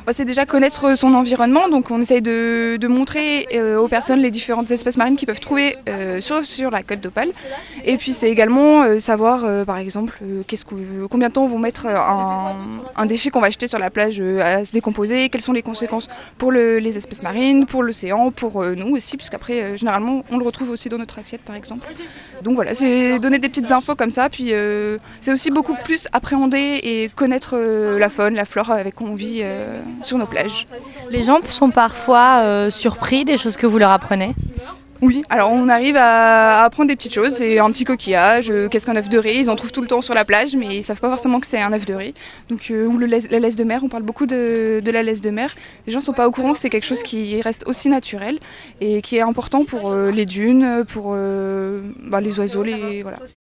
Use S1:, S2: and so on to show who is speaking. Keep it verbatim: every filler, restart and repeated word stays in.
S1: Bah, c'est déjà connaître son environnement, donc on essaye de, de montrer euh, aux personnes les différentes espèces marines qu'ils peuvent trouver euh, sur, sur la côte d'Opale. Et puis c'est également euh, savoir, euh, par exemple, euh, qu'est-ce que, combien de temps vont mettre un, un déchet qu'on va jeter sur la plage euh, à se décomposer, quelles sont les conséquences pour le, les espèces marines, pour l'océan, pour euh, nous aussi, puisqu'après, euh, généralement, on le retrouve aussi dans notre assiette, par exemple. Donc voilà, c'est donner des petites infos comme ça, puis euh, c'est aussi beaucoup plus appréhender et connaître euh, la faune, la flore avec quoi on vit euh, sur nos plages.
S2: Les gens sont parfois euh, surpris des choses que vous leur apprenez?
S1: Oui, alors on arrive à apprendre des petites choses, c'est un petit coquillage, euh, qu'est-ce qu'un œuf de riz, ils en trouvent tout le temps sur la plage, mais ils savent pas forcément que c'est un œuf de riz. Donc, euh, ou le laisse, la laisse de mer, on parle beaucoup de, de la laisse de mer. Les gens sont pas au courant que c'est quelque chose qui reste aussi naturel et qui est important pour euh, les dunes, pour euh, bah, les oiseaux, les voilà.